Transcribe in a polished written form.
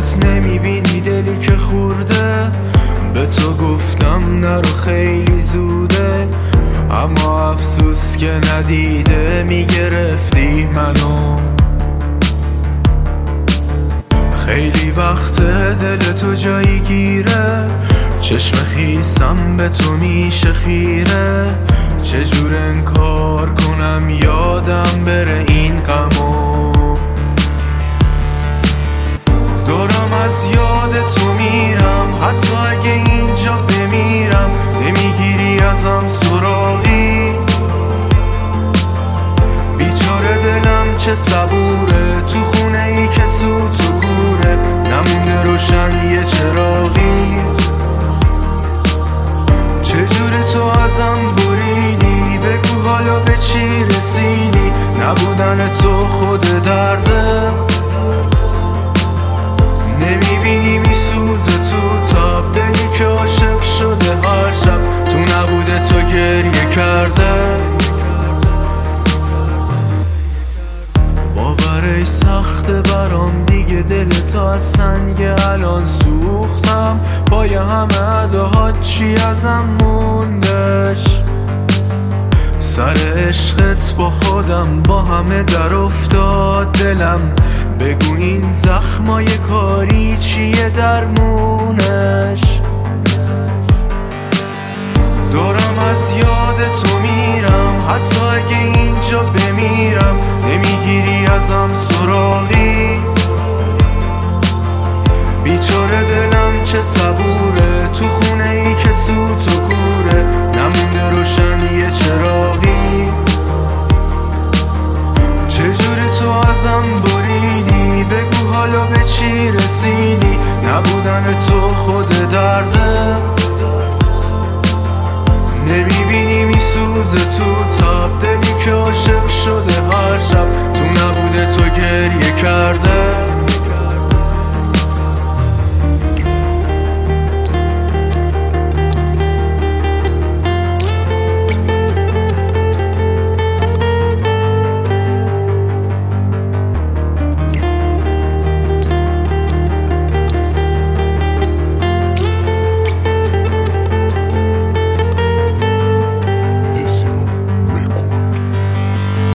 چشمات نمیبینی دلی که خورده. به تو گفتم نرو خیلی زوده، اما افسوس که ندیده میگرفتی منو. خیلی وقت دل تو جایی گیره، چشم خیسم به تو میشه خیره. چجور انکار کنم یادم بره این غمو. دورم از یاد تو میرم، حتی اگه اینجا بمیرم نمیگیری ازم سراغی. بیچاره دلم چه صبوره، تو خونه ای که سوت و گوره، نمونده روشن یه چراغی. چجوری تو ازم بریدی، بگو حالا به چی رسیدی. نبودن تو خود درده، نمیبینی میسوزه تو تاب. دلی که عاشق شده هر شب تو نبوده تو گریه کرده. باورش سخته برام دیگه، دل تو از سنگ الان سوختم. پای همه اداهات چی ازم موندش. سر عشقت با خودم با همه در افتاد دلم. بگو این زخمای کاری چیه درمونش. دورم از یاد تو میرم، حتی اگه اینجا بمیرم نمیگیری ازم سراغی. بیچاره دلم چه صبوره، تو خونه ای که سوت و کوره، نمونده روشن یه چراغی.